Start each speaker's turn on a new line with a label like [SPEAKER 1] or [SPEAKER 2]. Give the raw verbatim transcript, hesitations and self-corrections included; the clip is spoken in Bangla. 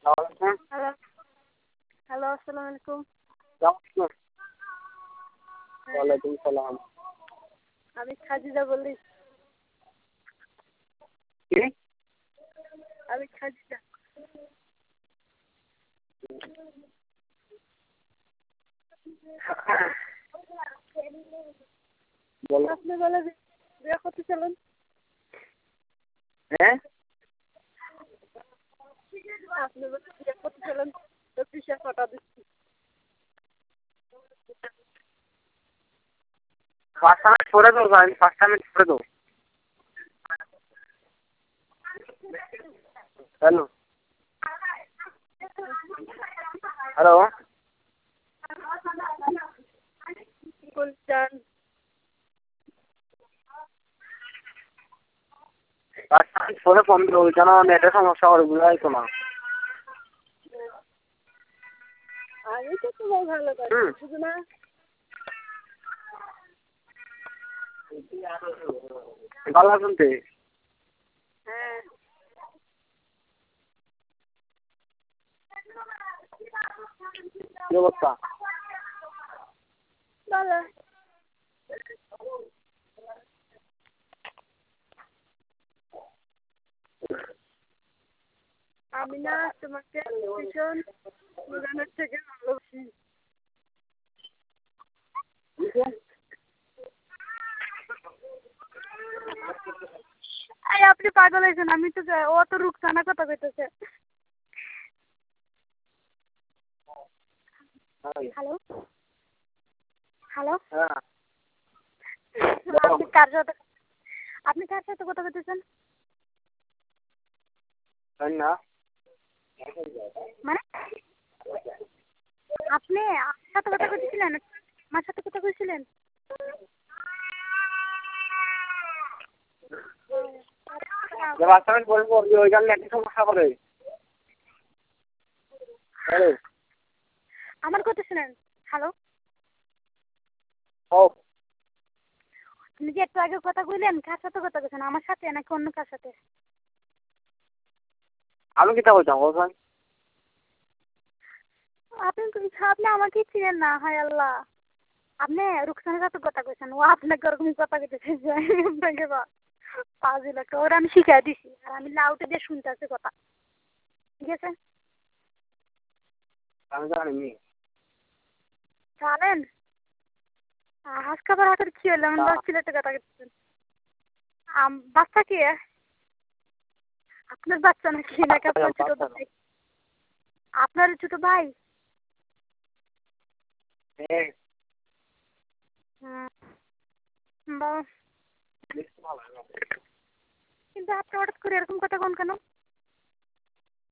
[SPEAKER 1] হ্যালো হ্যালো আসসালামু আলাইকুম।
[SPEAKER 2] ওয়ালাইকুম সালাম।
[SPEAKER 1] আমি খাদিজা বলি।
[SPEAKER 2] কি?
[SPEAKER 1] আমি খাদিজা।
[SPEAKER 2] বলো।
[SPEAKER 1] আপনি বলে বিয়ে করতে চলেন।
[SPEAKER 2] হ্যাঁ?
[SPEAKER 1] আপনি বলে বিয়ে করতে চলেন তো কিসের ফটো দিচ্ছি।
[SPEAKER 2] পাঁচটা মিনিট পরে দেবো ভাই, পাঁচটা মিনিট পরে দেবো। হ্যালো হ্যালো
[SPEAKER 1] কি বলছেন?
[SPEAKER 2] পাঁচটা মিনিট পরে ফোন দেবো, কেন নেটের সমস্যা করে বুঝাই তো না।
[SPEAKER 1] আমি তো তোমার ভালো কাজ
[SPEAKER 2] হুম।
[SPEAKER 1] শুধু না।
[SPEAKER 2] ভালো শুনতে।
[SPEAKER 1] হ্যাঁ
[SPEAKER 2] কি অবস্থা?
[SPEAKER 1] ভালো। আমি না তোমাকে ভীষণ পুরানোর থেকে ভালোবাসি। এই আপনি পাগল হয়েছেন, আমি তো যাই- ও তো রুকসানা কথা কইতেছে। হ্যালো হ্যালো
[SPEAKER 2] হ্যাঁ
[SPEAKER 1] আপনি কার সাথে আপনি কার সাথে কথা বলতেছেন?
[SPEAKER 2] তাই না?
[SPEAKER 1] মানে আপনি আমার সাথে কথা বলতেছিলেন? আমার সাথে কথা বলছিলেন?
[SPEAKER 2] পাঁচটা মিনিট পরে করবি, ওইখানে নেটের সমস্যা করে। হ্যালো
[SPEAKER 1] আমার কথা শুনেন। হ্যালো
[SPEAKER 2] ও
[SPEAKER 1] আপনি যে একটু আগে কথা কইলেন কার সাথে কথা বলছেন, আমার সাথে নাকি অন্য কার সাথে?
[SPEAKER 2] আমি কিতা বলতাম বলছেন?
[SPEAKER 1] আপনি তো- আপনি আমাকে চিনেন না, হায় আল্লাহ। আপনি রুকসানের সাথে কথা কইছেন, ও আপনাকে ওরকমই কথা কইতেছে যে আপনাকে বা পাঁচ লাখ ওরা আমি শিখাই দিছি আর আমি লাউটে দিয়ে শুনতে আছি কথা। ঠিক আছে
[SPEAKER 2] আমি জানি।
[SPEAKER 1] জানেন হাঁস খাবার হাতের কি হলো এমন ভাবে সিলেটে কথা কইতেছেন। আম বাচ্চা কি আপনার বাচ্চা নাকি নাকি আপনার ছোট ভাই? আপনার ছোট ভাই?
[SPEAKER 2] হ্যাঁ
[SPEAKER 1] হুম বা কিন্তু আপনি হঠাৎ করে এরকম কথা কোন কেন?